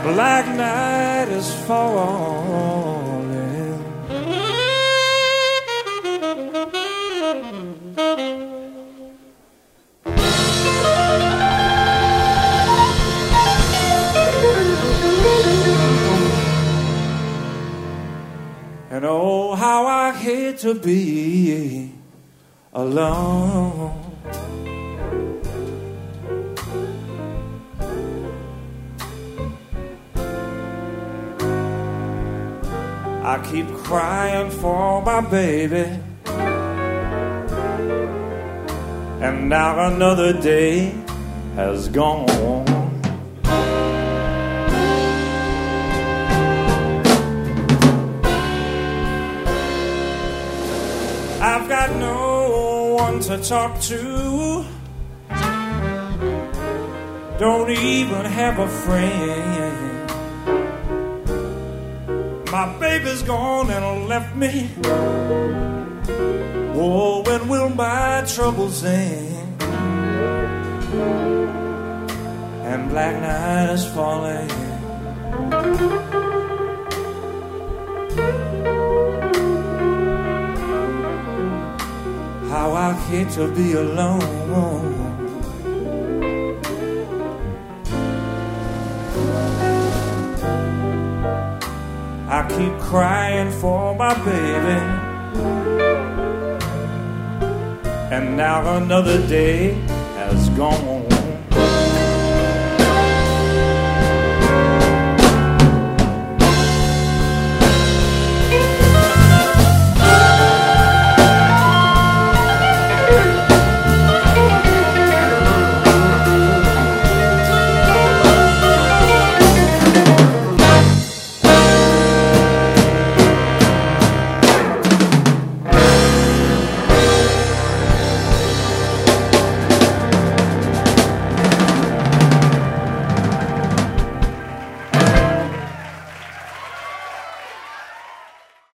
Black night is falling. And oh, how I hate to be alone. I keep crying for my baby, and now another day has gone. I've got no one to talk to, don't even have a friend. My baby's gone and left me. Oh, when will my troubles end? And black night is falling. How I hate to be alone. I keep crying for my baby, and now another day has gone.